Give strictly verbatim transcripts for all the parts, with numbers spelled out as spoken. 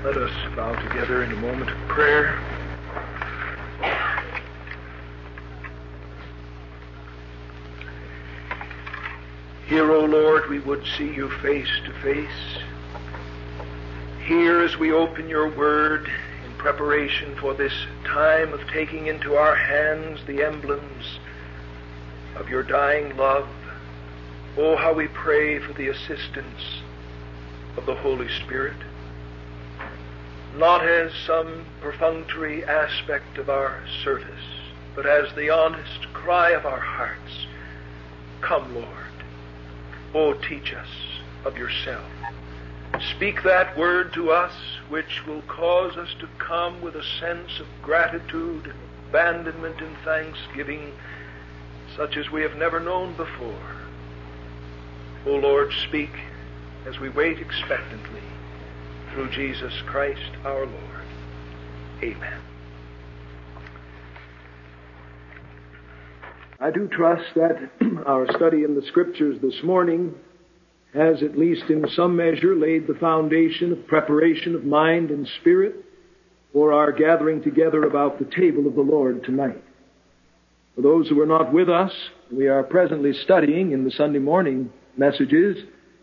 Let us bow together in a moment of prayer. Here, O Lord, we would see you face to face. Here, as we open your word in preparation for this time of taking into our hands the emblems of your dying love, oh, how we pray for the assistance of the Holy Spirit, not as some perfunctory aspect of our service, but as the honest cry of our hearts. Come, Lord. Oh, teach us of yourself. Speak that word to us which will cause us to come with a sense of gratitude and abandonment and thanksgiving such as we have never known before. O Lord, speak as we wait expectantly through Jesus Christ our Lord. Amen. I do trust that our study in the Scriptures this morning has, at least in some measure, laid the foundation of preparation of mind and spirit for our gathering together about the table of the Lord tonight. For those who are not with us, we are presently studying in the Sunday morning messages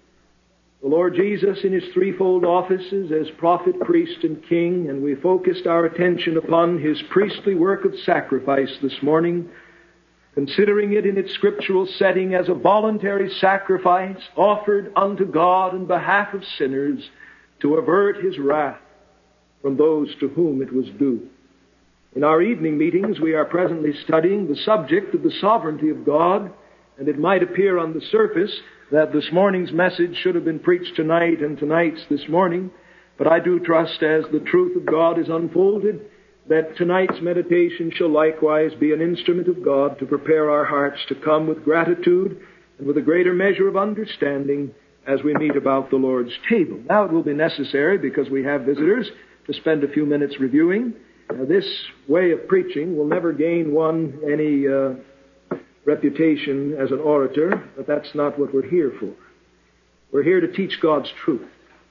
the Lord Jesus in His threefold offices as prophet, priest, and king, and we focused our attention upon His priestly work of sacrifice this morning, considering it in its scriptural setting as a voluntary sacrifice offered unto God in behalf of sinners to avert His wrath from those to whom it was due. In our evening meetings, we are presently studying the subject of the sovereignty of God, and it might appear on the surface that this morning's message should have been preached tonight and tonight's this morning, but I do trust as the truth of God is unfolded that tonight's meditation shall likewise be an instrument of God to prepare our hearts to come with gratitude and with a greater measure of understanding as we meet about the Lord's table. Now it will be necessary, because we have visitors, to spend a few minutes reviewing. Now, this way of preaching will never gain one any uh, reputation as an orator, but that's not what we're here for. We're here to teach God's truth.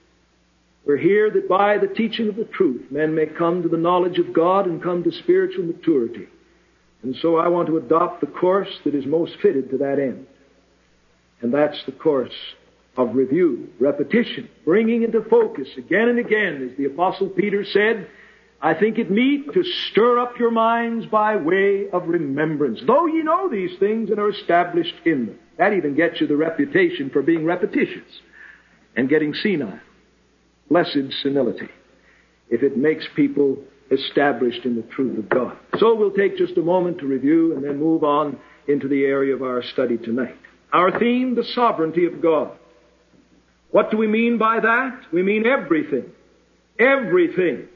We're here that by the teaching of the truth, men may come to the knowledge of God and come to spiritual maturity. And so I want to adopt the course that is most fitted to that end. And that's the course of review, repetition, bringing into focus again and again, as the Apostle Peter said, I think it meet to stir up your minds by way of remembrance, though ye know these things and are established in them. That even gets you the reputation for being repetitious and getting senile. Blessed senility, if it makes people established in the truth of God. So we'll take just a moment to review and then move on into the area of our study tonight. Our theme, the sovereignty of God. What do we mean by that? We mean everything. Everything.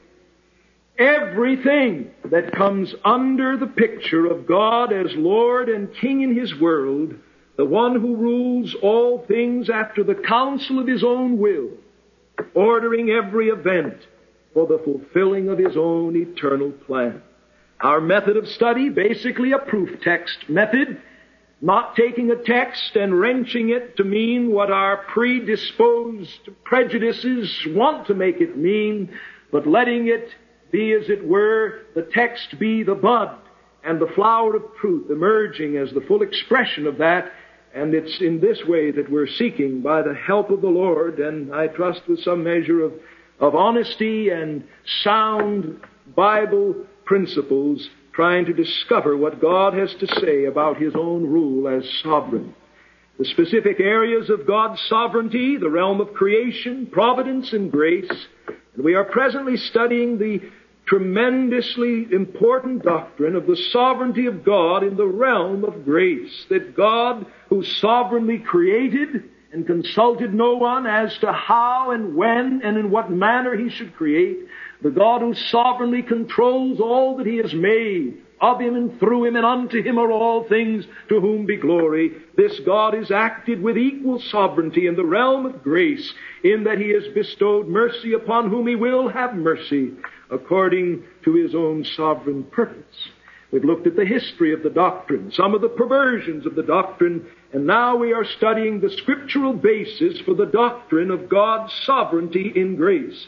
Everything that comes under the picture of God as Lord and King in His world, the one who rules all things after the counsel of His own will, ordering every event for the fulfilling of His own eternal plan. Our method of study, basically a proof text method, not taking a text and wrenching it to mean what our predisposed prejudices want to make it mean, but letting it be, as it were, the text be the bud and the flower of truth emerging as the full expression of that. And it's in this way that we're seeking, by the help of the Lord, and I trust with some measure of, of honesty and sound Bible principles, trying to discover what God has to say about His own rule as sovereign. The specific areas of God's sovereignty, the realm of creation, providence, and grace. And we are presently studying the tremendously important doctrine of the sovereignty of God in the realm of grace. That God, who sovereignly created and consulted no one as to how and when and in what manner He should create, the God who sovereignly controls all that He has made, of Him and through Him and unto Him are all things, to whom be glory. This God is acted with equal sovereignty in the realm of grace, in that He has bestowed mercy upon whom He will have mercy, according to His own sovereign purpose. We've looked at the history of the doctrine, some of the perversions of the doctrine, and now we are studying the scriptural basis for the doctrine of God's sovereignty in grace.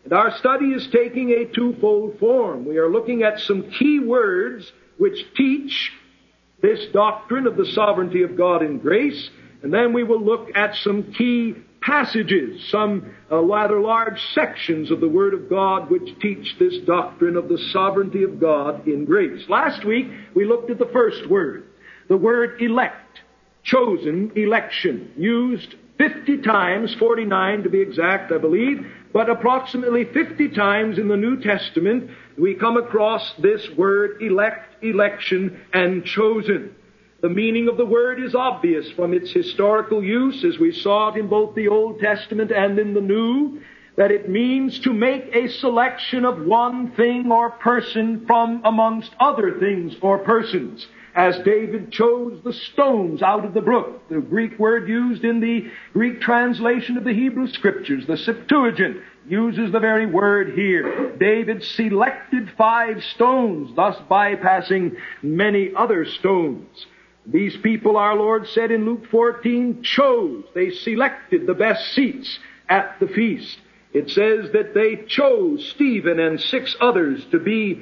And our study is taking a twofold form. We are looking at some key words which teach this doctrine of the sovereignty of God in grace, and then we will look at some key passages, some uh, rather large sections of the Word of God which teach this doctrine of the sovereignty of God in grace. Last week we looked at the first word, the word elect, chosen, election, used fifty times, forty-nine to be exact, I believe, but approximately fifty times in the New Testament we come across this word elect, election, and chosen. The meaning of the word is obvious from its historical use, as we saw it in both the Old Testament and in the New, that it means to make a selection of one thing or person from amongst other things or persons, as David chose the stones out of the brook. The Greek word used in the Greek translation of the Hebrew Scriptures, the Septuagint, uses the very word here. David selected five stones, thus bypassing many other stones. These people, our Lord said in Luke fourteen, chose. They selected the best seats at the feast. It says that they chose Stephen and six others to be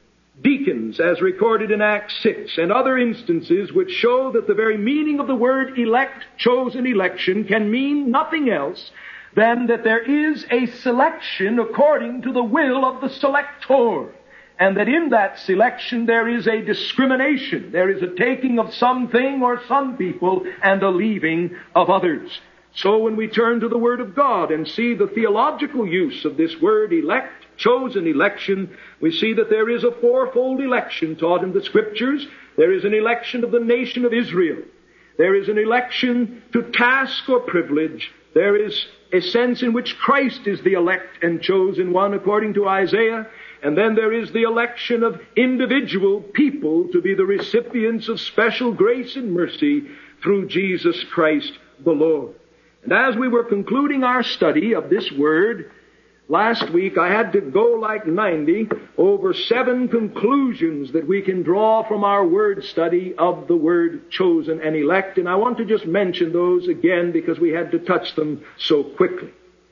deacons, as recorded in Acts six, and other instances which show that the very meaning of the word elect, chosen, election, can mean nothing else than that there is a selection according to the will of the selector, and that in that selection there is a discrimination. There is a taking of something or some people and a leaving of others. So when we turn to the Word of God and see the theological use of this word elect, chosen, election, we see that there is a fourfold election taught in the Scriptures. There is an election of the nation of Israel. There is an election to task or privilege. There is a sense in which Christ is the elect and chosen one, according to Isaiah. And then there is the election of individual people to be the recipients of special grace and mercy through Jesus Christ the Lord. And as we were concluding our study of this word, last week I had to go like ninety over seven conclusions that we can draw from our word study of the word chosen and elect. And I want to just mention those again because we had to touch them so quickly.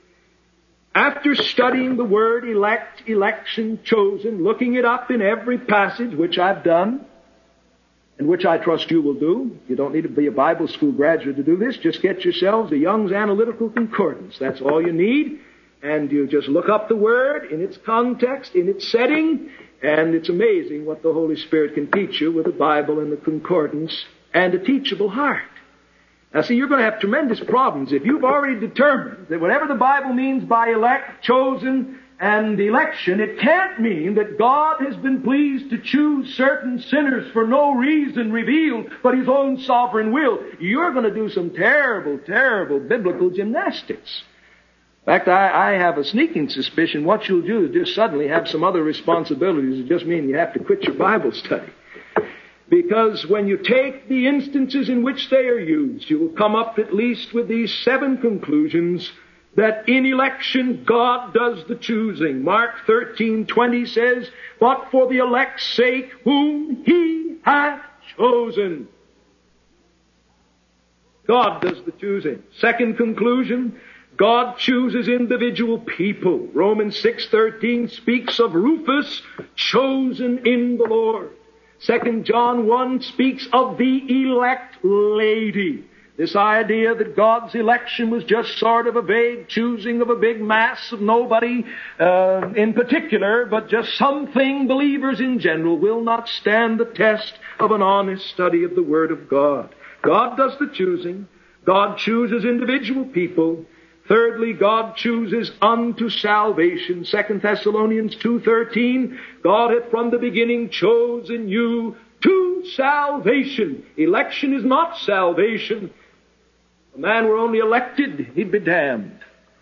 After studying the word elect, election, chosen, looking it up in every passage, which I've done, and which I trust you will do. You don't need to be a Bible school graduate to do this. Just get yourselves a Young's Analytical Concordance. That's all you need. And you just look up the word in its context, in its setting, and it's amazing what the Holy Spirit can teach you with the Bible and the concordance and a teachable heart. Now see, you're going to have tremendous problems if you've already determined that whatever the Bible means by elect, chosen, and election, it can't mean that God has been pleased to choose certain sinners for no reason revealed but His own sovereign will. You're going to do some terrible, terrible biblical gymnastics. In fact, I, I have a sneaking suspicion what you'll do is just suddenly have some other responsibilities. It just means you have to quit your Bible study. Because when you take the instances in which they are used, you will come up at least with these seven conclusions that in election God does the choosing. Mark thirteen twenty says, "But for the elect's sake whom He hath chosen." God does the choosing. Second conclusion, God chooses individual people. Romans six thirteen speaks of Rufus, chosen in the Lord. Second John one speaks of the elect lady. This idea that God's election was just sort of a vague choosing of a big mass of nobody uh, in particular, but just something believers in general, will not stand the test of an honest study of the Word of God. God does the choosing. God chooses individual people. Thirdly, God chooses unto salvation. Second Thessalonians two thirteen, God hath from the beginning chosen you to salvation. Election is not salvation. If a man were only elected, he'd be damned.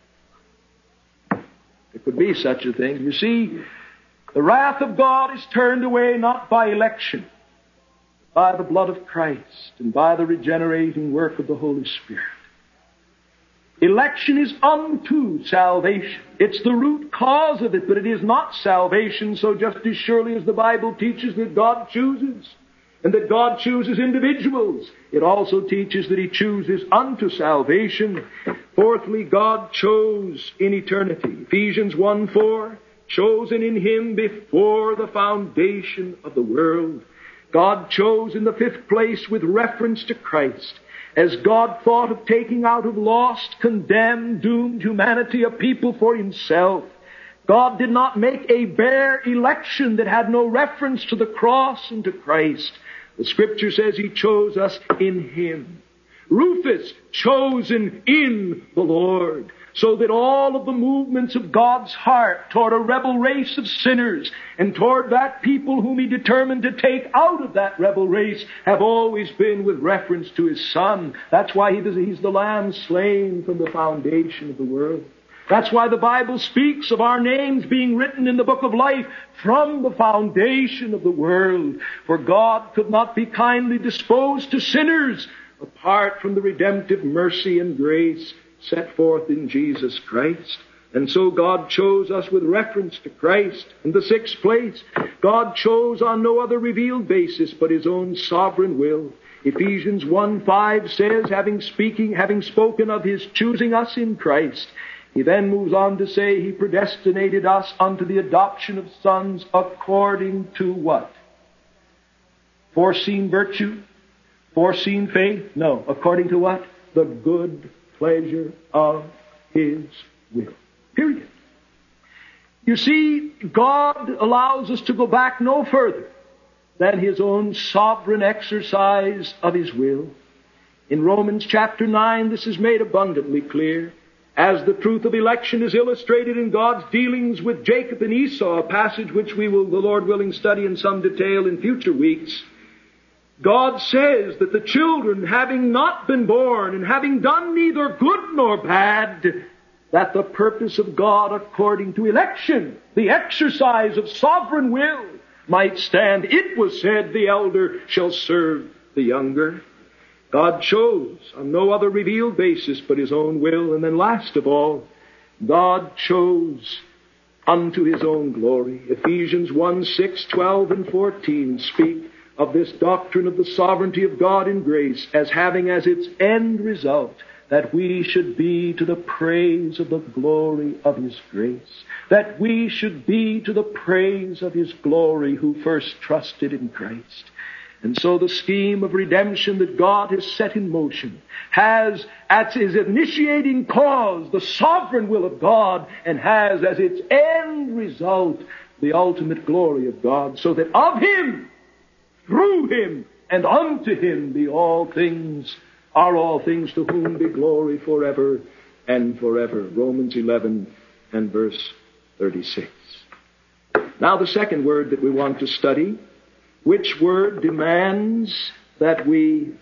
There could be such a thing. You see, the wrath of God is turned away not by election, by the blood of Christ and by the regenerating work of the Holy Spirit. Election is unto salvation. It's the root cause of it, but it is not salvation. So just as surely as the Bible teaches that God chooses, and that God chooses individuals, it also teaches that He chooses unto salvation. Fourthly, God chose in eternity. Ephesians one four, chosen in Him before the foundation of the world. God chose in the fifth place with reference to Christ. As God thought of taking out of lost, condemned, doomed humanity a people for Himself, God did not make a bare election that had no reference to the cross and to Christ. The Scripture says He chose us in Him. Rufus, chosen in the Lord, so that all of the movements of God's heart toward a rebel race of sinners and toward that people whom He determined to take out of that rebel race have always been with reference to His Son. That's why he does, He's the Lamb slain from the foundation of the world. That's why the Bible speaks of our names being written in the book of life from the foundation of the world. For God could not be kindly disposed to sinners apart from the redemptive mercy and grace set forth in Jesus Christ. And so God chose us with reference to Christ. In the sixth place, God chose on no other revealed basis but His own sovereign will. Ephesians one five says, having speaking, having spoken of His choosing us in Christ, He then moves on to say He predestinated us unto the adoption of sons according to what? Foreseen virtue? Foreseen faith? No. According to what? The good pleasure of His will. Period. You see, God allows us to go back no further than His own sovereign exercise of His will. In Romans chapter nine, this is made abundantly clear. As the truth of election is illustrated in God's dealings with Jacob and Esau, a passage which we will, the Lord willing, study in some detail in future weeks, God says that the children, having not been born and having done neither good nor bad, that the purpose of God according to election, the exercise of sovereign will, might stand. It was said, the elder shall serve the younger. God chose on no other revealed basis but His own will. And then last of all, God chose unto His own glory. Ephesians one six, twelve, and fourteen speak of this doctrine of the sovereignty of God in grace as having as its end result that we should be to the praise of the glory of His grace. That we should be to the praise of His glory who first trusted in Christ. And so the scheme of redemption that God has set in motion has as its initiating cause the sovereign will of God and has as its end result the ultimate glory of God, so that of Him, through Him, and unto Him be all things, are all things, to whom be glory forever and forever. Romans eleven and verse thirty-six. Now the second word that we want to study, which word demands that we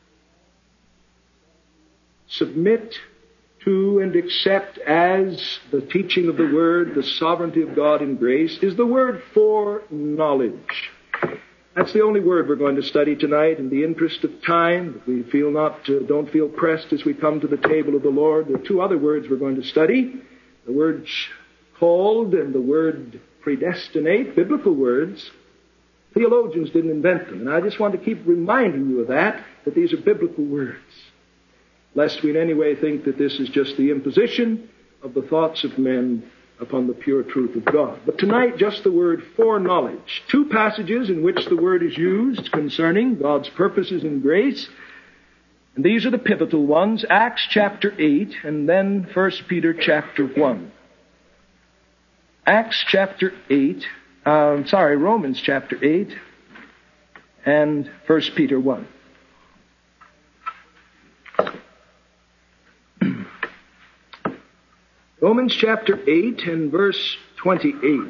submit to and accept as the teaching of the Word, the sovereignty of God in grace, is the word foreknowledge. That's the only word we're going to study tonight. In the interest of time, we feel not, uh, don't feel pressed as we come to the table of the Lord. There are two other words we're going to study. The word called and the word predestinate, biblical words. Theologians didn't invent them. And I just want to keep reminding you of that, that these are biblical words. Lest we in any way think that this is just the imposition of the thoughts of men upon the pure truth of God. But tonight, just the word foreknowledge. Two passages in which the word is used concerning God's purposes in grace. And these are the pivotal ones. Acts chapter eight and then First Peter chapter one. Acts chapter eight, uh, sorry, Romans chapter eight and First Peter one. Romans chapter eight and verse twenty-eight.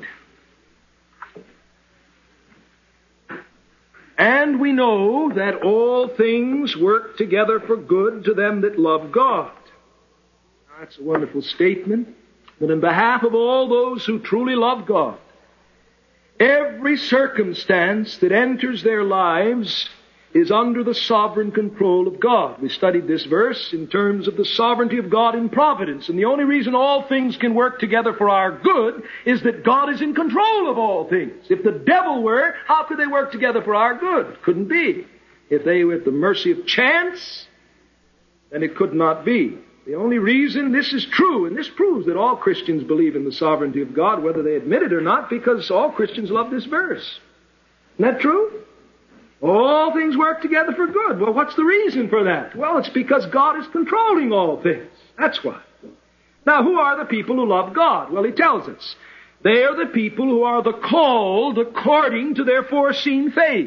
And we know that all things work together for good to them that love God. That's a wonderful statement. That in behalf of all those who truly love God, every circumstance that enters their lives is under the sovereign control of God. We studied this verse in terms of the sovereignty of God in providence. And the only reason all things can work together for our good is that God is in control of all things. If the devil were, how could they work together for our good? Couldn't be. If they were at the mercy of chance, then it could not be. The only reason this is true, and this proves that all Christians believe in the sovereignty of God, whether they admit it or not, because all Christians love this verse. Isn't that true? All things work together for good. Well, what's the reason for that? Well, it's because God is controlling all things. That's why. Now, who are the people who love God? Well, he tells us. They are the people who are the called according to their foreseen faith.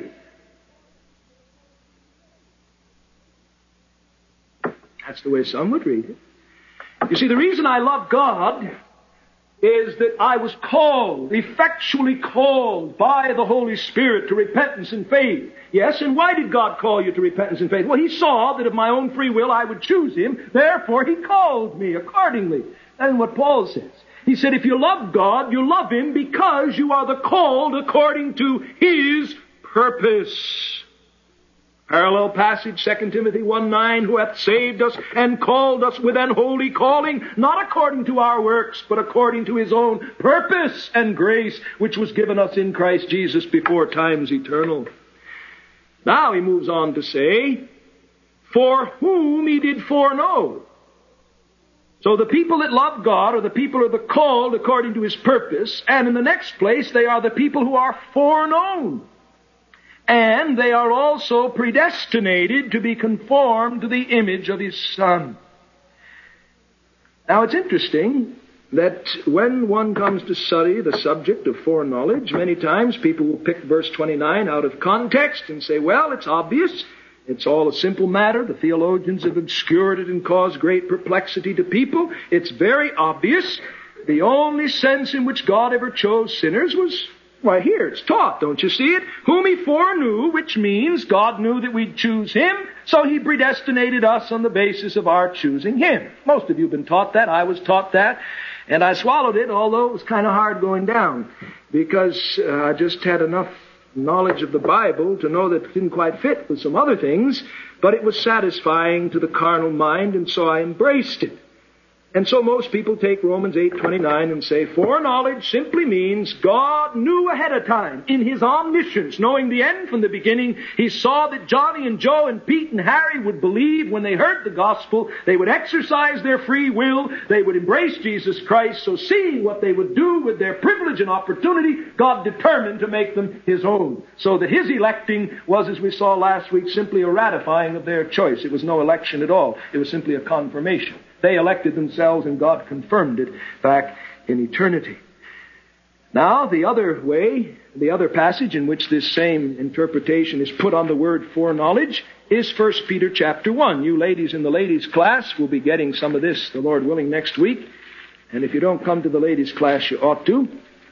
That's the way some would read it. You see, the reason I love God is that I was called, effectually called by the Holy Spirit to repentance and faith. Yes, and why did God call you to repentance and faith? Well, He saw that of my own free will I would choose Him, therefore He called me accordingly. That's what Paul says. He said, if you love God, you love Him because you are the called according to His purpose. Parallel passage, Second Timothy one nine, who hath saved us and called us with an holy calling, not according to our works, but according to His own purpose and grace, which was given us in Christ Jesus before times eternal. Now he moves on to say, for whom He did foreknow. So the people that love God are the people who are the called according to His purpose, and in the next place, they are the people who are foreknown. And they are also predestinated to be conformed to the image of His Son. Now it's interesting that when one comes to study the subject of foreknowledge, many times people will pick verse twenty-nine out of context and say, well, it's obvious. It's all a simple matter. The theologians have obscured it and caused great perplexity to people. It's very obvious. The only sense in which God ever chose sinners was, why, here, it's taught, don't you see it? Whom He foreknew, which means God knew that we'd choose Him, so He predestinated us on the basis of our choosing Him. Most of you have been taught that. I was taught that. And I swallowed it, although it was kind of hard going down, because uh, I just had enough knowledge of the Bible to know that it didn't quite fit with some other things, but it was satisfying to the carnal mind, and so I embraced it. And so most people take Romans eight twenty-nine and say, foreknowledge simply means God knew ahead of time, in His omniscience, knowing the end from the beginning. He saw that Johnny and Joe and Pete and Harry would believe when they heard the gospel. They would exercise their free will. They would embrace Jesus Christ. So seeing what they would do with their privilege and opportunity, God determined to make them His own. So that His electing was, as we saw last week, simply a ratifying of their choice. It was no election at all. It was simply a confirmation. They elected themselves and God confirmed it back in eternity. Now, the other way, the other passage in which this same interpretation is put on the word foreknowledge is First Peter chapter one. You ladies in the ladies' class will be getting some of this, the Lord willing, next week. And if you don't come to the ladies' class, you ought to.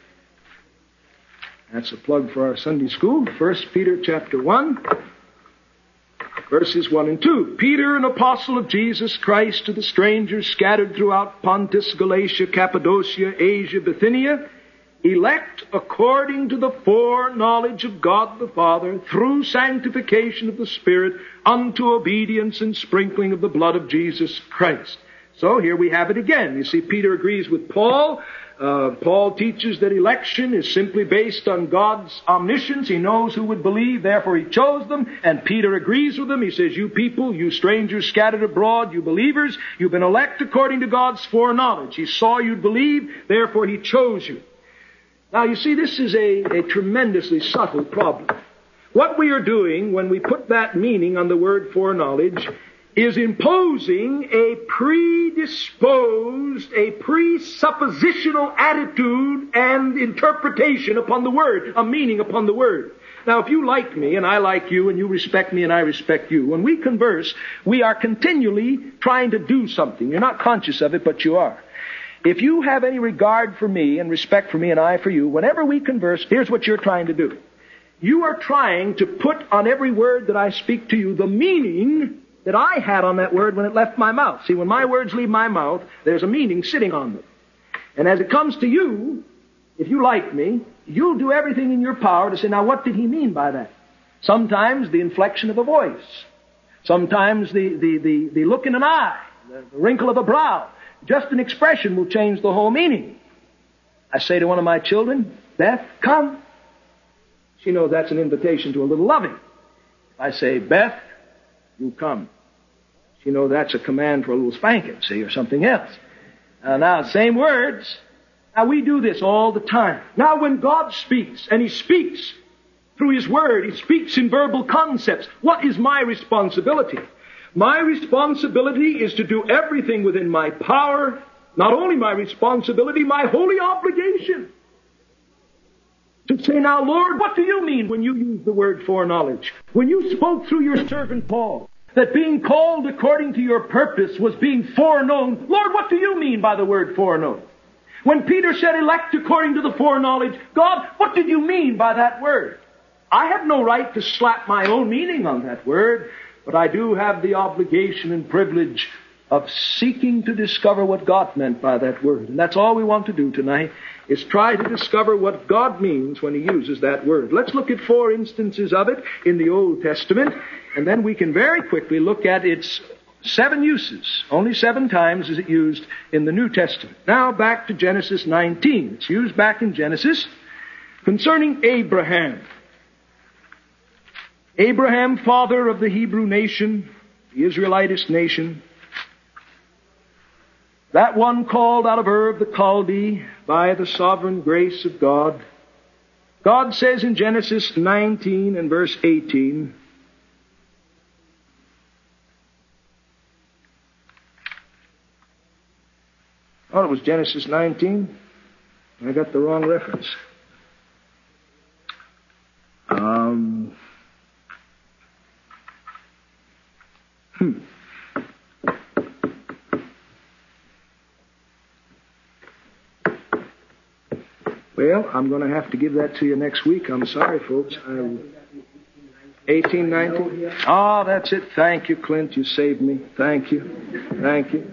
That's a plug for our Sunday school. First Peter chapter one. Verses one and two. Peter, an apostle of Jesus Christ, to the strangers scattered throughout Pontus, Galatia, Cappadocia, Asia, Bithynia, elect according to the foreknowledge of God the Father, through sanctification of the Spirit, unto obedience and sprinkling of the blood of Jesus Christ. So here we have it again. You see, Peter agrees with Paul. Uh, Paul teaches that election is simply based on God's omniscience. He knows who would believe, therefore He chose them. And Peter agrees with them. He says, you people, you strangers scattered abroad, you believers, you've been elect according to God's foreknowledge. He saw you'd believe, therefore He chose you. Now, you see, this is a, a tremendously subtle problem. What we are doing when we put that meaning on the word foreknowledge is imposing a predisposed, a presuppositional attitude and interpretation upon the word, a meaning upon the word. Now, if you like me and I like you and you respect me and I respect you, when we converse, we are continually trying to do something. You're not conscious of it, but you are. If you have any regard for me and respect for me and I for you, whenever we converse, here's what you're trying to do. You are trying to put on every word that I speak to you the meaning that I had on that word when it left my mouth. See, when my words leave my mouth, there's a meaning sitting on them. And as it comes to you, if you like me, you'll do everything in your power to say, now what did he mean by that? Sometimes the inflection of a voice. Sometimes the, the, the, the look in an eye, the wrinkle of a brow. Just an expression will change the whole meaning. I say to one of my children, Beth, come. She knows that's an invitation to a little loving. I say, Beth, you come. You know, that's a command for a little spanking, see, or something else. Uh, now, same words. Now, we do this all the time. Now, when God speaks, and He speaks through His Word, He speaks in verbal concepts, what is my responsibility? My responsibility is to do everything within my power. Not only my responsibility, my holy obligation. To say, now, Lord, what do you mean when you use the word foreknowledge? When you spoke through your servant Paul, that being called according to your purpose was being foreknown. Lord, what do you mean by the word foreknown? When Peter said elect according to the foreknowledge, God, what did you mean by that word? I have no right to slap my own meaning on that word, but I do have the obligation and privilege of seeking to discover what God meant by that word. And that's all we want to do tonight, is try to discover what God means when He uses that word. Let's look at four instances of it in the Old Testament, and then we can very quickly look at its seven uses. Only seven times is it used in the New Testament. Now back to Genesis nineteen. It's used back in Genesis concerning Abraham. Abraham, father of the Hebrew nation, the Israelitist nation. That one called out of Ur of the Chaldee by the sovereign grace of God. God says in Genesis nineteen and verse eighteen, oh, it was Genesis nineteen. I got the wrong reference. Um, hmm. Well, I'm going to have to give that to you next week. I'm sorry, folks. eighteen nineteen? Ah, oh, that's it. Thank you, Clint. You saved me. Thank you. Thank you.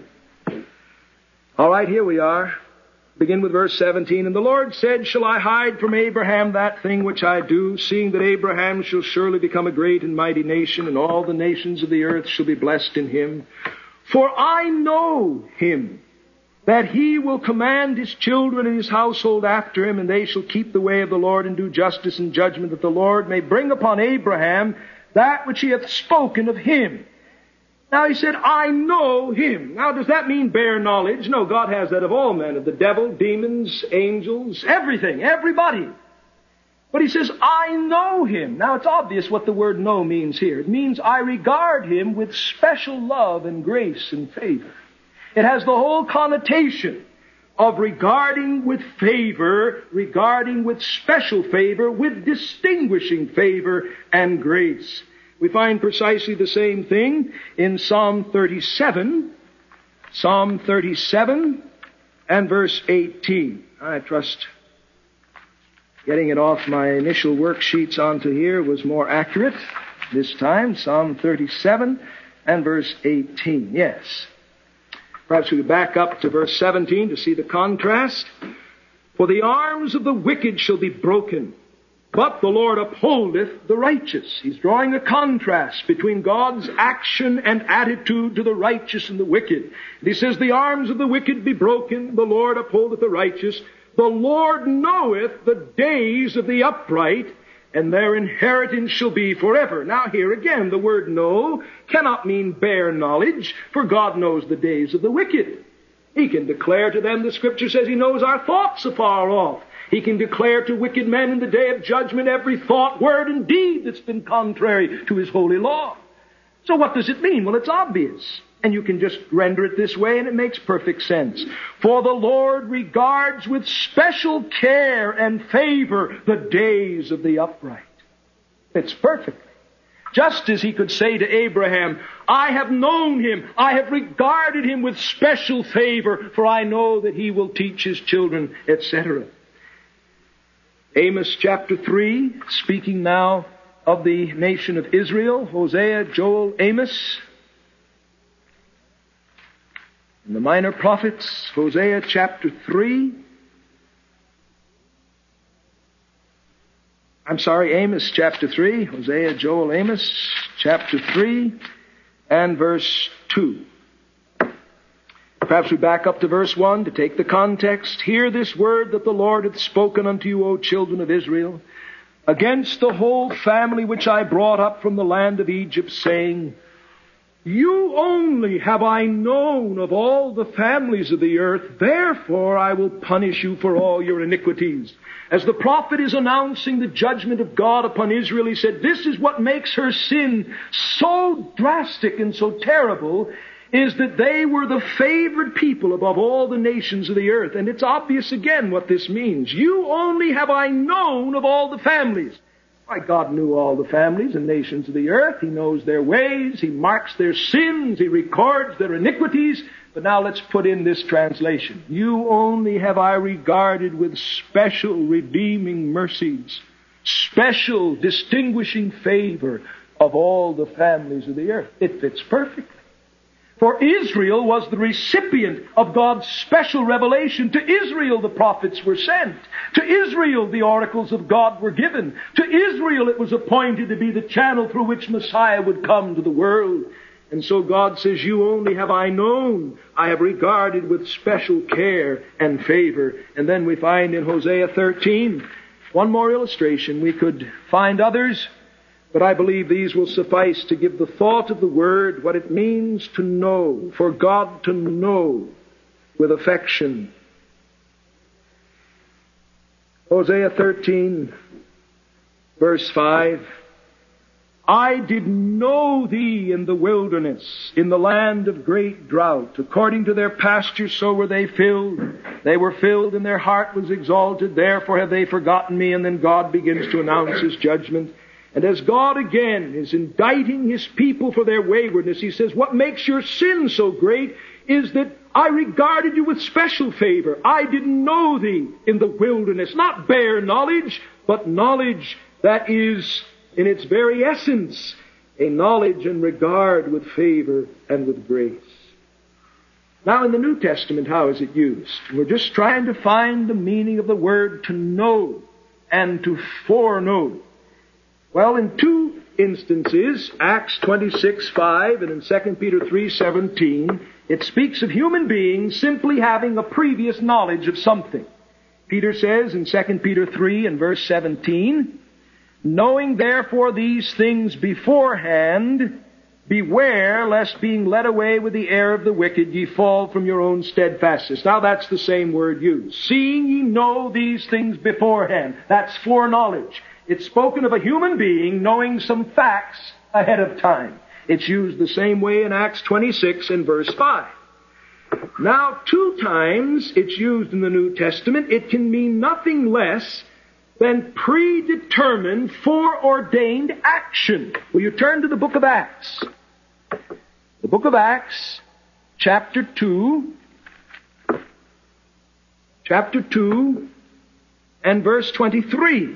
All right, here we are. Begin with verse seventeen. And the Lord said, shall I hide from Abraham that thing which I do, seeing that Abraham shall surely become a great and mighty nation, and all the nations of the earth shall be blessed in him? For I know him, that he will command his children and his household after him, and they shall keep the way of the Lord and do justice and judgment, that the Lord may bring upon Abraham that which he hath spoken of him. Now he said, I know him. Now does that mean bare knowledge? No, God has that of all men, of the devil, demons, angels, everything, everybody. But he says, I know him. Now it's obvious what the word know means here. It means I regard him with special love and grace and favor. It has the whole connotation of regarding with favor, regarding with special favor, with distinguishing favor and grace. We find precisely the same thing in Psalm thirty-seven, Psalm thirty-seven and verse eighteen. I trust getting it off my initial worksheets onto here was more accurate this time. Psalm thirty-seven and verse eighteen. Yes. Perhaps we could back up to verse seventeen to see the contrast. For the arms of the wicked shall be broken, but the Lord upholdeth the righteous. He's drawing a contrast between God's action and attitude to the righteous and the wicked. And he says, the arms of the wicked be broken, the Lord upholdeth the righteous. The Lord knoweth the days of the upright, and their inheritance shall be forever. Now here again, the word know cannot mean bare knowledge, for God knows the days of the wicked. He can declare to them, the Scripture says, He knows our thoughts afar off. He can declare to wicked men in the day of judgment every thought, word, and deed that's been contrary to His holy law. So what does it mean? Well, it's obvious. And you can just render it this way, and it makes perfect sense. For the Lord regards with special care and favor the days of the upright. It's perfect. Just as He could say to Abraham, I have known him, I have regarded him with special favor, for I know that he will teach his children, et cetera. Amos chapter three, speaking now of the nation of Israel, Hosea, Joel, Amos. And the minor prophets, Hosea chapter three. I'm sorry, Amos chapter three, Hosea, Joel, Amos chapter three and verse two. Perhaps we back up to verse one to take the context. Hear this word that the Lord hath spoken unto you, O children of Israel, against the whole family which I brought up from the land of Egypt, saying, You only have I known of all the families of the earth, therefore I will punish you for all your iniquities. As the prophet is announcing the judgment of God upon Israel, he said, this is what makes her sin so drastic and so terrible, is that they were the favored people above all the nations of the earth. And it's obvious again what this means. You only have I known of all the families. Why, God knew all the families and nations of the earth. He knows their ways. He marks their sins. He records their iniquities. But now let's put in this translation. You only have I regarded with special redeeming mercies, special distinguishing favor of all the families of the earth. It fits perfectly. For Israel was the recipient of God's special revelation. To Israel the prophets were sent. To Israel the oracles of God were given. To Israel it was appointed to be the channel through which Messiah would come to the world. And so God says, you only have I known, I have regarded with special care and favor. And then we find in Hosea thirteen, one more illustration. We could find others, but I believe these will suffice to give the thought of the word, what it means to know, for God to know with affection. Hosea thirteen, verse five. I did know thee in the wilderness, in the land of great drought. According to their pastures, so were they filled. They were filled, and their heart was exalted. Therefore have they forgotten me. And then God begins to announce His judgment. And as God again is indicting His people for their waywardness, He says, what makes your sin so great is that I regarded you with special favor. I didn't know thee in the wilderness. Not bare knowledge, but knowledge that is, in its very essence, a knowledge and regard with favor and with grace. Now in the New Testament, how is it used? We're just trying to find the meaning of the word to know and to foreknow. Well, in two instances, Acts twenty-six five and in Second Peter three seventeen, it speaks of human beings simply having a previous knowledge of something. Peter says in Second Peter three and verse seventeen, knowing therefore these things beforehand, beware lest being led away with the error of the wicked ye fall from your own steadfastness. Now that's the same word used. Seeing ye know these things beforehand. That's foreknowledge. It's spoken of a human being knowing some facts ahead of time. It's used the same way in Acts twenty-six and verse five. Now, two times it's used in the New Testament. It can mean nothing less than predetermined, foreordained action. Will you turn to the book of Acts? The book of Acts, chapter two, chapter two, and verse twenty-three.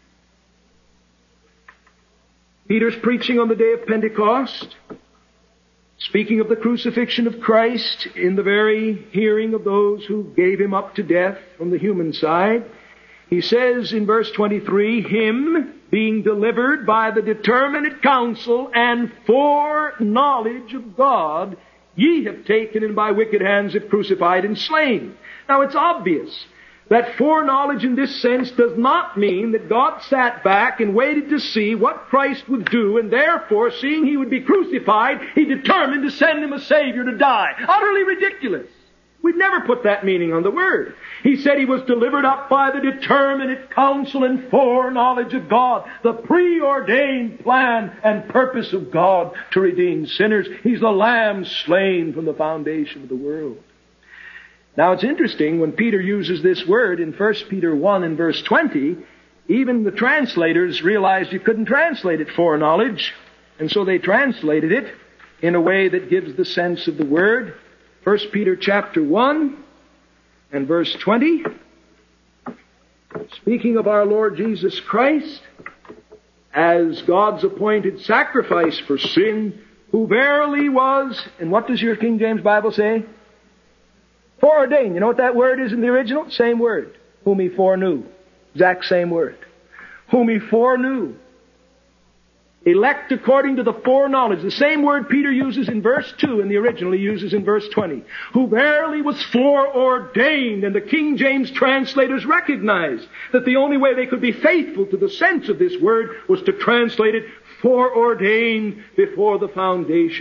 Peter's preaching on the day of Pentecost, speaking of the crucifixion of Christ in the very hearing of those who gave Him up to death from the human side. He says in verse twenty-three, Him being delivered by the determinate counsel and foreknowledge of God, ye have taken and by wicked hands have crucified and slain. Now it's obvious that foreknowledge in this sense does not mean that God sat back and waited to see what Christ would do, and therefore, seeing He would be crucified, He determined to send Him a Savior to die. Utterly ridiculous. We've never put that meaning on the word. He said He was delivered up by the determinate counsel and foreknowledge of God, the preordained plan and purpose of God to redeem sinners. He's the Lamb slain from the foundation of the world. Now it's interesting, when Peter uses this word in First Peter one and verse twenty, even the translators realized you couldn't translate it foreknowledge, and so they translated it in a way that gives the sense of the word. First Peter chapter one and verse twenty, speaking of our Lord Jesus Christ as God's appointed sacrifice for sin, who verily was, and what does your King James Bible say? Foreordained. You know what that word is in the original? Same word. Whom He foreknew. Exact same word. Whom He foreknew. Elect according to the foreknowledge. The same word Peter uses in verse two in the original he uses in verse twenty. Who verily was foreordained. And the King James translators recognized that the only way they could be faithful to the sense of this word was to translate it foreordained before the foundation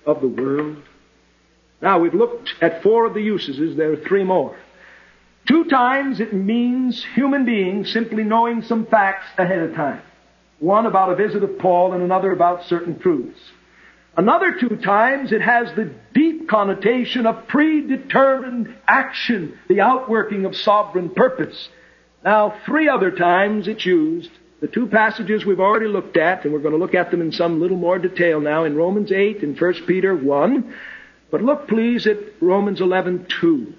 of the world. Now, we've looked at four of the usages. There are three more. Two times it means human beings simply knowing some facts ahead of time. One about a visit of Paul and another about certain truths. Another two times it has the deep connotation of predetermined action, the outworking of sovereign purpose. Now, three other times it's used. The two passages we've already looked at, and we're going to look at them in some little more detail now, in Romans eight and First Peter one. But look, please, at Romans eleven two.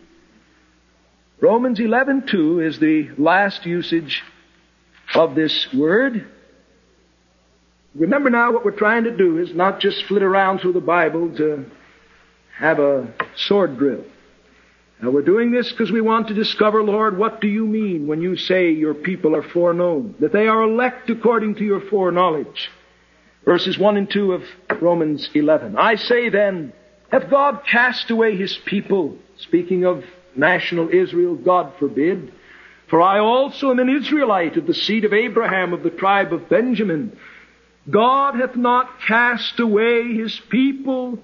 Romans eleven two is the last usage of this word. Remember now, what we're trying to do is not just flit around through the Bible to have a sword drill. Now, we're doing this because we want to discover, Lord, what do you mean when you say your people are foreknown? That they are elect according to your foreknowledge. Verses one and two of Romans eleven. I say then, hath God cast away his people? Speaking of national Israel, God forbid. For I also am an Israelite of the seed of Abraham, of the tribe of Benjamin. God hath not cast away his people,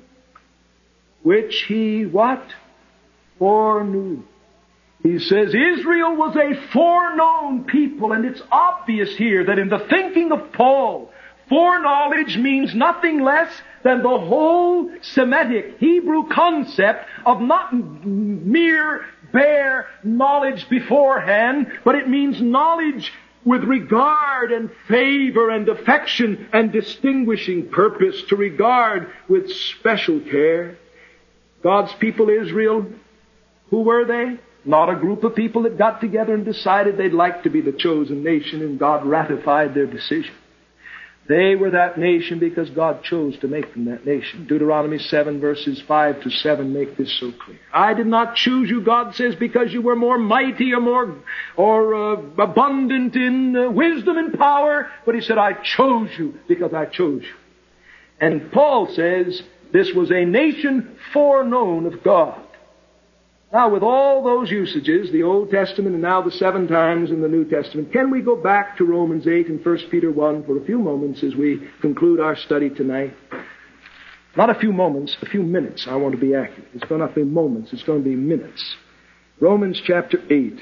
which he, what? Foreknew. He says Israel was a foreknown people, and it's obvious here that in the thinking of Paul, foreknowledge means nothing less than the whole Semitic Hebrew concept of not mere bare knowledge beforehand, but it means knowledge with regard and favor and affection and distinguishing purpose, to regard with special care. God's people Israel, who were they? Not a group of people that got together and decided they'd like to be the chosen nation, and God ratified their decision. They were that nation because God chose to make them that nation. Deuteronomy seven verses five to seven make this so clear. I did not choose you, God says, because you were more mighty or more or uh, abundant in uh, wisdom and power, but he said, I chose you because I chose you. And Paul says this was a nation foreknown of God. Now, with all those usages, the Old Testament and now the seven times in the New Testament, can we go back to Romans eight and First Peter one for a few moments as we conclude our study tonight? Not a few moments, a few minutes. I want to be accurate. It's going to not be moments, it's going to be minutes. Romans chapter eight.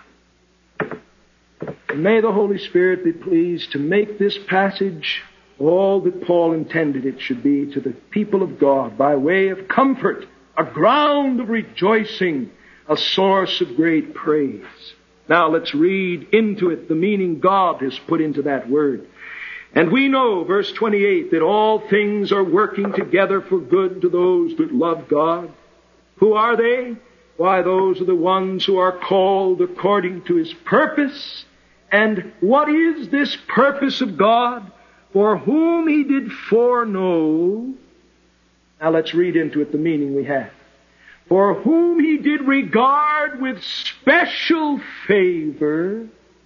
And may the Holy Spirit be pleased to make this passage all that Paul intended it should be to the people of God, by way of comfort, a ground of rejoicing, a source of great praise. Now let's read into it the meaning God has put into that word. And we know, verse twenty-eight, that all things are working together for good to those that love God. Who are they? Why, those are the ones who are called according to his purpose. And what is this purpose of God? For whom he did foreknow. Now let's read into it the meaning we have. For whom he did regard with special favor.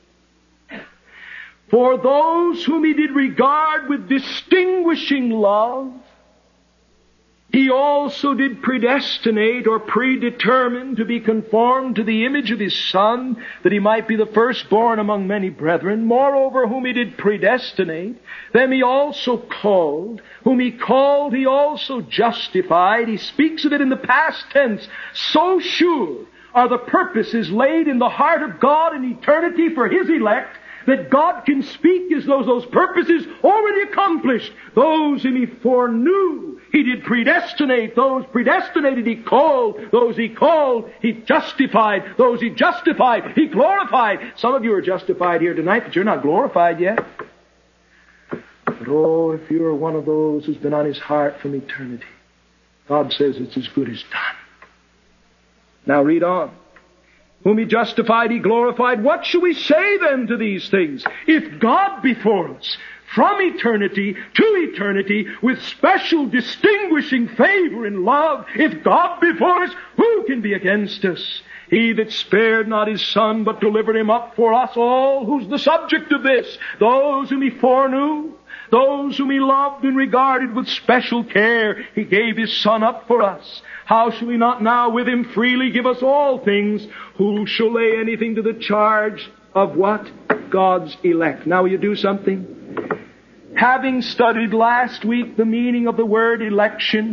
For those whom he did regard with distinguishing love. He also did predestinate or predetermine to be conformed to the image of his Son, that he might be the firstborn among many brethren. Moreover, whom he did predestinate, them he also called. Whom he called, he also justified. He speaks of it in the past tense. So sure are the purposes laid in the heart of God in eternity for his elect, that God can speak as though those purposes already accomplished. Those whom he foreknew, he did predestinate. Those predestinated, he called. Those he called, he justified. Those he justified, he glorified. Some of you are justified here tonight, but you're not glorified yet. But oh, if you're one of those who's been on his heart from eternity, God says it's as good as done. Now read on. Whom he justified, he glorified. What shall we say then to these things? If God be for us, from eternity to eternity, with special distinguishing favor and love, if God be for us, who can be against us? He that spared not his Son, but delivered him up for us all. Who's the subject of this? Those whom he foreknew, those whom he loved and regarded with special care. He gave his Son up for us. How shall we not now with him freely give us all things? Who shall lay anything to the charge of what? God's elect. Now will you do something? Having studied last week the meaning of the word election,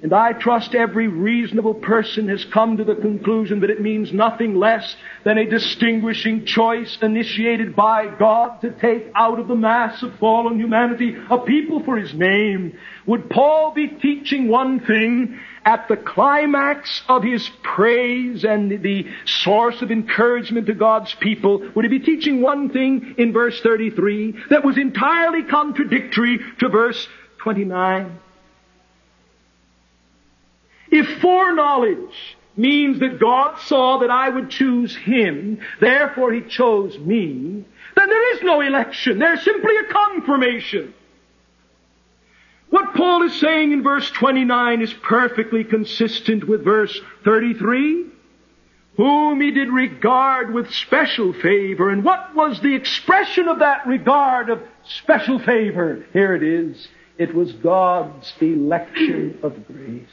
And I trust every reasonable person has come to the conclusion that it means nothing less than a distinguishing choice initiated by God to take out of the mass of fallen humanity a people for His name. Would Paul be teaching one thing at the climax of his praise and the source of encouragement to God's people? Would he be teaching one thing in verse thirty-three that was entirely contradictory to verse twenty-nine? If foreknowledge means that God saw that I would choose him, therefore He chose me, then there is no election. There's simply a confirmation. What Paul is saying in verse twenty-nine is perfectly consistent with verse thirty-three. Whom He did regard with special favor. And what was the expression of that regard of special favor? Here it is. It was God's election of grace.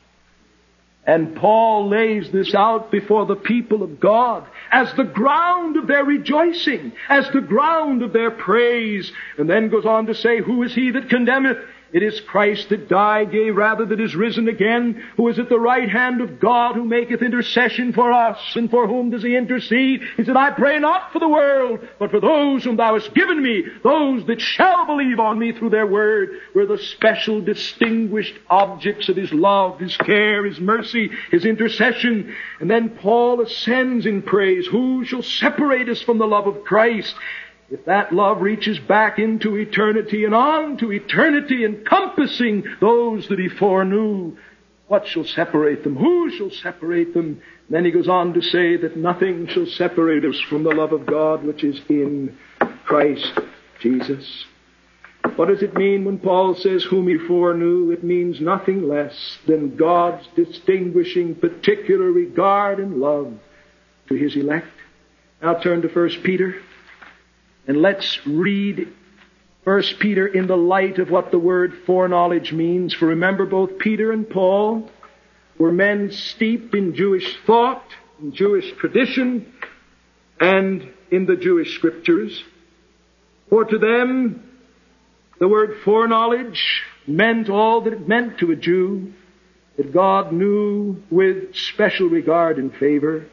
And Paul lays this out before the people of God as the ground of their rejoicing, as the ground of their praise. And then goes on to say, who is he that condemneth? It is Christ that died, yea, rather that is risen again, who is at the right hand of God, who maketh intercession for us. And for whom does He intercede? He said, I pray not for the world, but for those whom Thou hast given me, those that shall believe on me through their word. We're the special, distinguished objects of His love, His care, His mercy, His intercession. And then Paul ascends in praise. Who shall separate us from the love of Christ? If that love reaches back into eternity and on to eternity, encompassing those that He foreknew, what shall separate them? Who shall separate them? Then he goes on to say that nothing shall separate us from the love of God which is in Christ Jesus. What does it mean when Paul says whom He foreknew? It means nothing less than God's distinguishing particular regard and love to His elect. Now turn to First Peter. And let's read First Peter in the light of what the word foreknowledge means. For remember, both Peter and Paul were men steeped in Jewish thought, in Jewish tradition, and in the Jewish Scriptures. For to them, the word foreknowledge meant all that it meant to a Jew, that God knew with special regard and favor.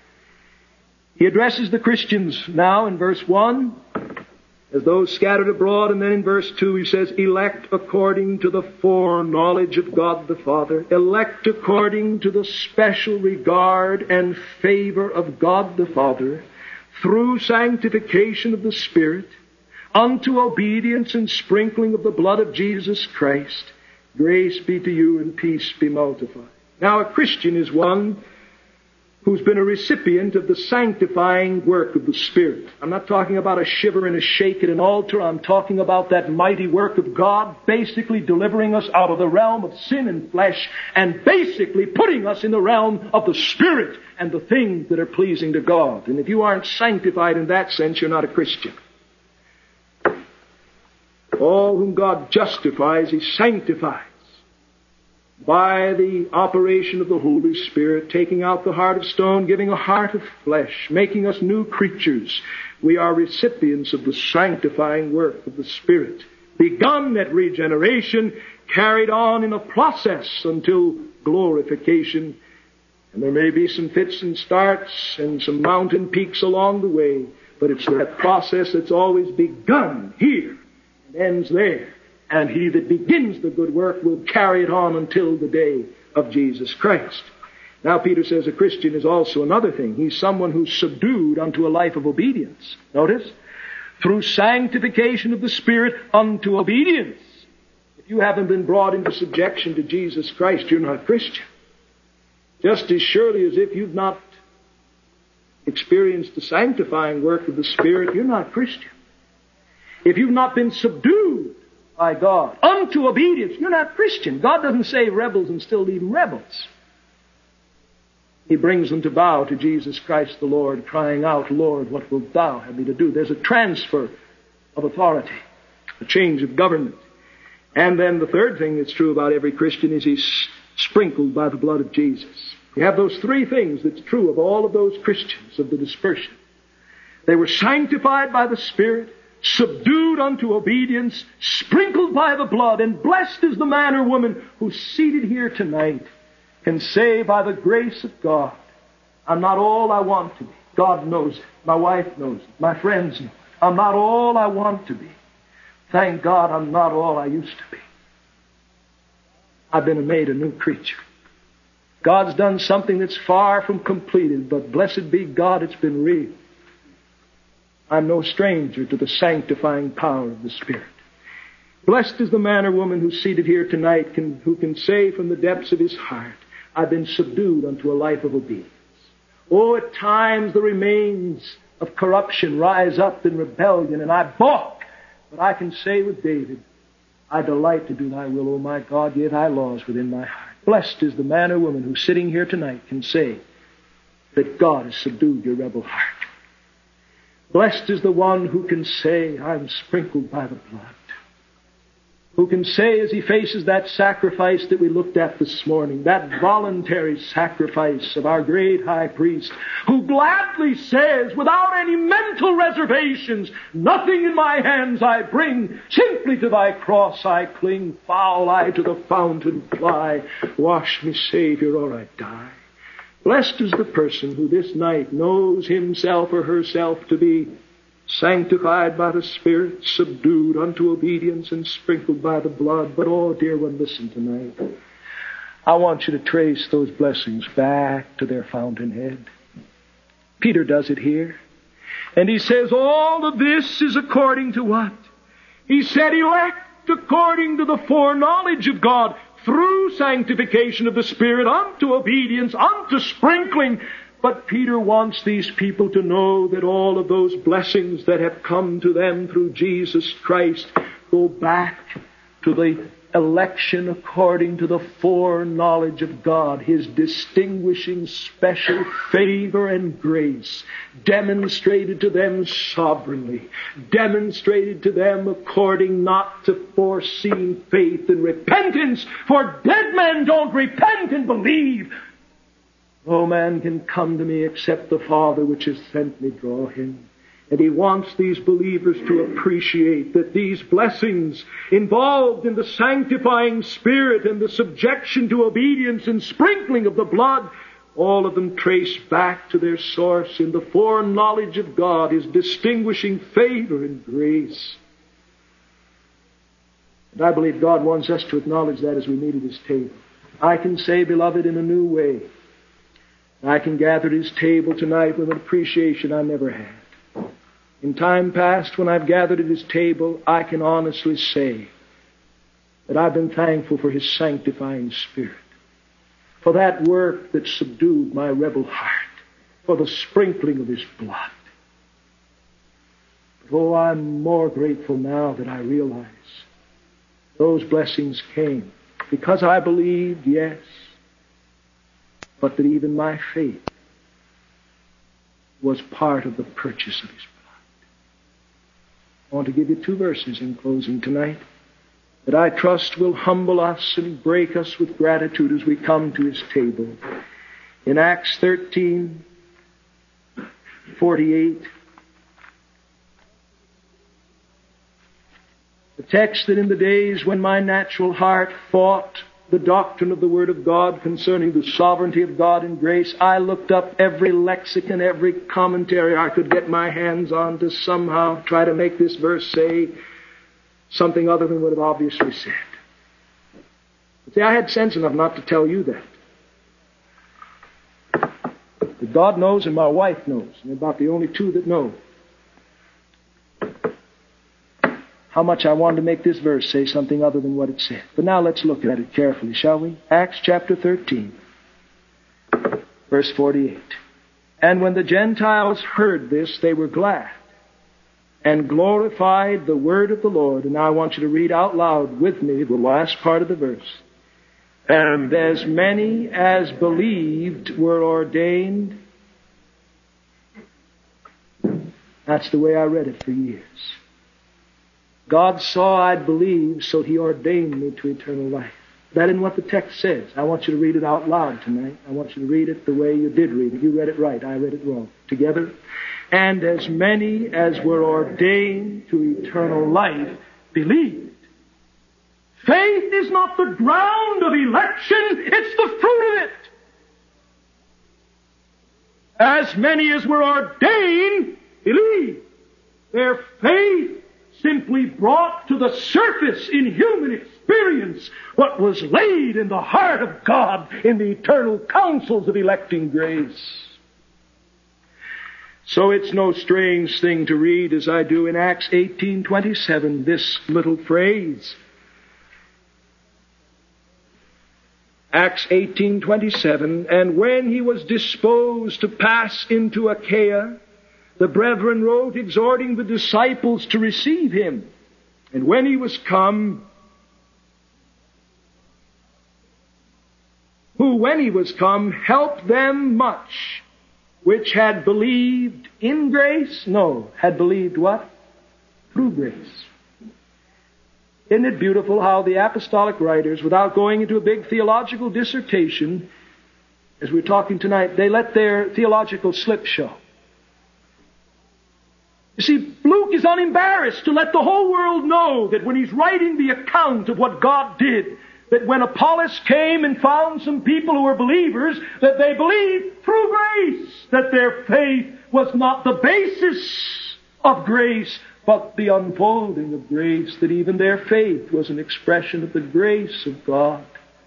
He addresses the Christians now in verse one as those scattered abroad, and then in verse two he says, elect according to the foreknowledge of God the Father, elect according to the special regard and favor of God the Father, through sanctification of the Spirit, unto obedience and sprinkling of the blood of Jesus Christ. Grace be to you and peace be multiplied. Now a Christian is one who's been a recipient of the sanctifying work of the Spirit. I'm not talking about a shiver and a shake at an altar. I'm talking about that mighty work of God basically delivering us out of the realm of sin and flesh and basically putting us in the realm of the Spirit and the things that are pleasing to God. And if you aren't sanctified in that sense, you're not a Christian. All whom God justifies, He sanctifies by the operation of the Holy Spirit, taking out the heart of stone, giving a heart of flesh, making us new creatures. We are recipients of the sanctifying work of the Spirit, begun at regeneration, carried on in a process until glorification. And there may be some fits and starts and some mountain peaks along the way, but it's that process that's always begun here and ends there. And He that begins the good work will carry it on until the day of Jesus Christ. Now Peter says a Christian is also another thing. He's someone who's subdued unto a life of obedience. Notice, through sanctification of the Spirit unto obedience. If you haven't been brought into subjection to Jesus Christ, you're not a Christian. Just as surely as if you've not experienced the sanctifying work of the Spirit, you're not a Christian. If you've not been subdued by God unto obedience, you're not Christian. God doesn't save rebels and still leave them rebels. He brings them to bow to Jesus Christ the Lord, crying out, Lord, what wilt Thou have me to do? There's a transfer of authority, a change of government. And then the third thing that's true about every Christian is he's sprinkled by the blood of Jesus. You have those three things that's true of all of those Christians of the dispersion. They were sanctified by the Spirit, subdued unto obedience, sprinkled by the blood, and blessed is the man or woman who's seated here tonight, can say by the grace of God, I'm not all I want to be. God knows it. My wife knows it. My friends know it. I'm not all I want to be. Thank God I'm not all I used to be. I've been made a new creature. God's done something that's far from completed, but blessed be God, it's been real. I'm no stranger to the sanctifying power of the Spirit. Blessed is the man or woman who's seated here tonight, can, who can say from the depths of his heart, I've been subdued unto a life of obedience. Oh, at times the remains of corruption rise up in rebellion, and I balk. But I can say with David, I delight to do thy will, O my God, yet thy laws within my heart. Blessed is the man or woman who sitting here tonight can say that God has subdued your rebel heart. Blessed is the one who can say, I'm sprinkled by the blood. Who can say as he faces that sacrifice that we looked at this morning, that voluntary sacrifice of our great high priest, who gladly says, without any mental reservations, nothing in my hands I bring, simply to thy cross I cling, foul I to the fountain fly, wash me, Savior, or I die. Blessed is the person who this night knows himself or herself to be sanctified by the Spirit, subdued unto obedience, and sprinkled by the blood. But, oh, dear one, listen tonight. I want you to trace those blessings back to their fountainhead. Peter does it here. And he says, all of this is according to what? He said, elect according to the foreknowledge of God, through sanctification of the Spirit, unto obedience, unto sprinkling. But Peter wants these people to know that all of those blessings that have come to them through Jesus Christ go back to the election according to the foreknowledge of God, His distinguishing special favor and grace, demonstrated to them sovereignly, demonstrated to them according not to foreseen faith and repentance, for dead men don't repent and believe. No man can come to me except the Father which has sent me draw him. And he wants these believers to appreciate that these blessings involved in the sanctifying Spirit and the subjection to obedience and sprinkling of the blood, all of them trace back to their source in the foreknowledge of God, His distinguishing favor and grace. And I believe God wants us to acknowledge that as we meet at His table. I can say, beloved, in a new way, I can gather at His table tonight with an appreciation I never had. In time past, when I've gathered at His table, I can honestly say that I've been thankful for His sanctifying Spirit, for that work that subdued my rebel heart, for the sprinkling of His blood. But oh, I'm more grateful now that I realize those blessings came because I believed, yes, but that even my faith was part of the purchase of His blood. I want to give you two verses in closing tonight that I trust will humble us and break us with gratitude as we come to His table. In Acts thirteen forty-eight, the text that in the days when my natural heart fought the doctrine of the Word of God concerning the sovereignty of God and grace, I looked up every lexicon, every commentary I could get my hands on to somehow try to make this verse say something other than what it obviously said. But see, I had sense enough not to tell you that. But God knows and my wife knows, and they're about the only two that know how much I wanted to make this verse say something other than what it said. But now let's look at it carefully, shall we? Acts chapter thirteen, verse forty-eight. And when the Gentiles heard this, they were glad and glorified the word of the Lord. And now I want you to read out loud with me the last part of the verse. And as many as believed were ordained. That's the way I read it for years. God saw I'd believe, so He ordained me to eternal life. That isn't what the text says. I want you to read it out loud tonight. I want you to read it the way you did read it. You read it right. I read it wrong. Together. And as many as were ordained to eternal life believed. Faith is not the ground of election, it's the fruit of it. As many as were ordained believed. Their faith simply brought to the surface in human experience what was laid in the heart of God in the eternal counsels of electing grace. So it's no strange thing to read, as I do in Acts eighteen twenty-seven, this little phrase. Acts eighteen twenty-seven, and when he was disposed to pass into Achaia, the brethren wrote, exhorting the disciples to receive him. And when he was come, who when he was come helped them much, which had believed in grace? No, had believed what? Through grace. Isn't it beautiful how the apostolic writers, without going into a big theological dissertation, as we're talking tonight, they let their theological slip show. You see, Luke is unembarrassed to let the whole world know that when he's writing the account of what God did, that when Apollos came and found some people who were believers, that they believed through grace, that their faith was not the basis of grace, but the unfolding of grace, that even their faith was an expression of the grace of God.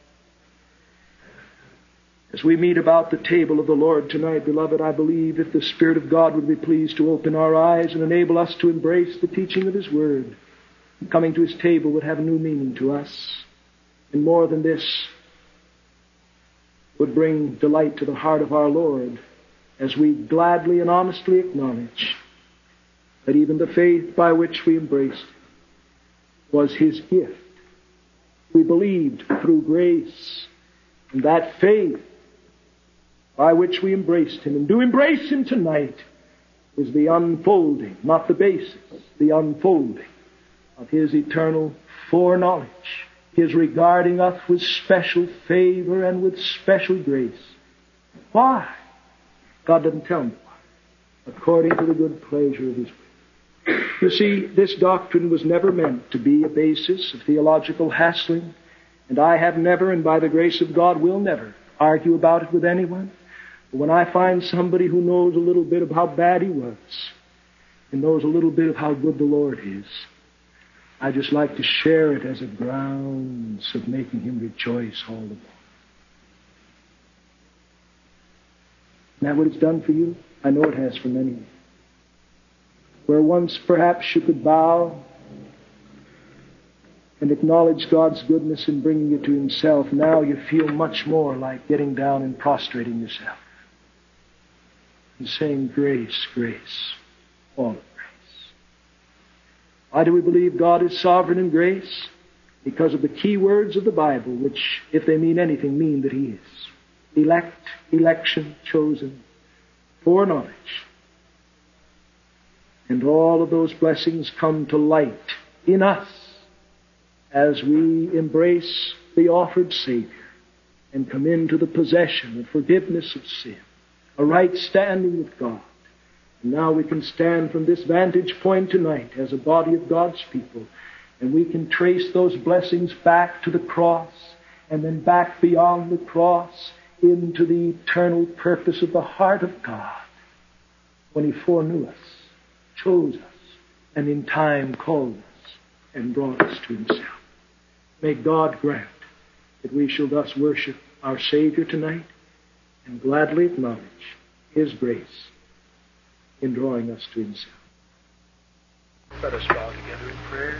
As we meet about the table of the Lord tonight, beloved, I believe if the Spirit of God would be pleased to open our eyes and enable us to embrace the teaching of His Word, coming to His table would have a new meaning to us. And more than this, would bring delight to the heart of our Lord as we gladly and honestly acknowledge that even the faith by which we embraced was His gift. We believed through grace, and that faith by which we embraced Him and do embrace Him tonight is the unfolding, not the basis, the unfolding of His eternal foreknowledge, His regarding us with special favor and with special grace. Why? God doesn't tell me why. According to the good pleasure of His will. You see, this doctrine was never meant to be a basis of theological hassling, and I have never, and by the grace of God will never, argue about it with anyone. But when I find somebody who knows a little bit of how bad he was, and knows a little bit of how good the Lord is, I just like to share it as a grounds of making him rejoice all the more. Isn't that what it's done for you? I know it has for many. Where once perhaps you could bow and acknowledge God's goodness in bringing you to Himself, now you feel much more like getting down and prostrating yourself and saying, grace, grace, all of grace. Why do we believe God is sovereign in grace? Because of the key words of the Bible, which, if they mean anything, mean that He is. Elect, election, chosen, foreknowledge. And all of those blessings come to light in us as we embrace the offered Savior and come into the possession of forgiveness of sin, a right standing with God. And now we can stand from this vantage point tonight as a body of God's people, and we can trace those blessings back to the cross, and then back beyond the cross into the eternal purpose of the heart of God when He foreknew us, chose us, and in time called us and brought us to Himself. May God grant that we shall thus worship our Savior tonight and gladly acknowledge His grace in drawing us to Himself. Let us bow together in prayer.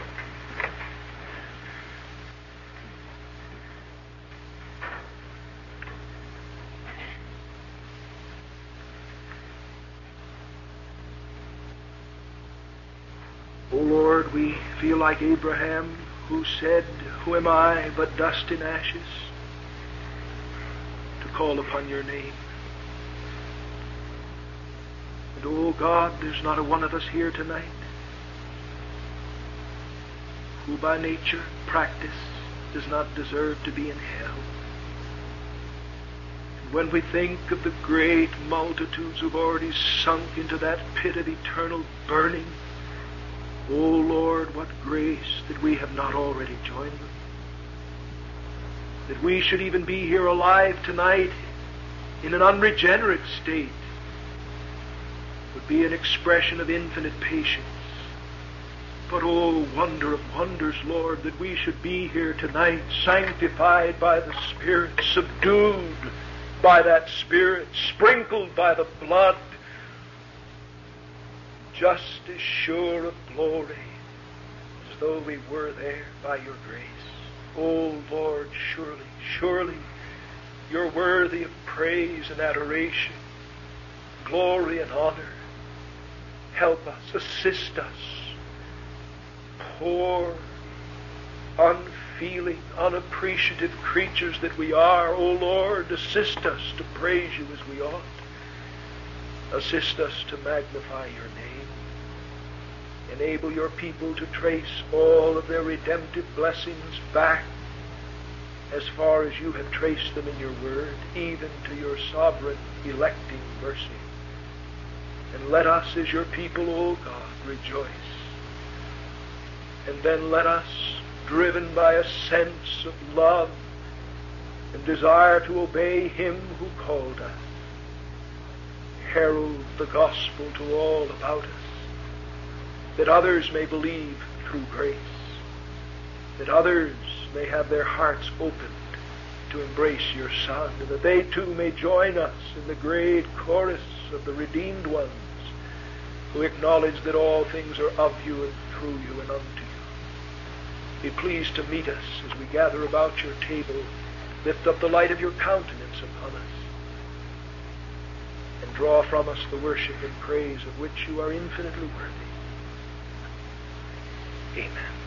O Lord, we feel like Abraham, who said, who am I but dust and ashes, to call upon Your name. And oh God, there's not a one of us here tonight who by nature, practice, does not deserve to be in hell. And when we think of the great multitudes who've already sunk into that pit of eternal burning, O Lord, what grace that we have not already joined them. That we should even be here alive tonight in an unregenerate state would be an expression of infinite patience. But oh, wonder of wonders, Lord, that we should be here tonight sanctified by the Spirit, subdued by that Spirit, sprinkled by the blood, just as sure of glory as though we were there by your grace. Oh, Lord, surely, surely you're worthy of praise and adoration, glory and honor. Help us, assist us, poor, unfeeling, unappreciative creatures that we are. O Lord, assist us to praise you as we ought. Assist us to magnify your name. Enable your people to trace all of their redemptive blessings back as far as you have traced them in your word, even to your sovereign electing mercy. And let us as your people, O God, rejoice. And then let us, driven by a sense of love and desire to obey him who called us, herald the gospel to all about us, that others may believe through grace, that others may have their hearts opened to embrace your Son, and that they too may join us in the great chorus of the redeemed ones who acknowledge that all things are of you and through you and unto you. Be pleased to meet us as we gather about your table. Lift up the light of your countenance upon us, and draw from us the worship and praise of which you are infinitely worthy. Amen.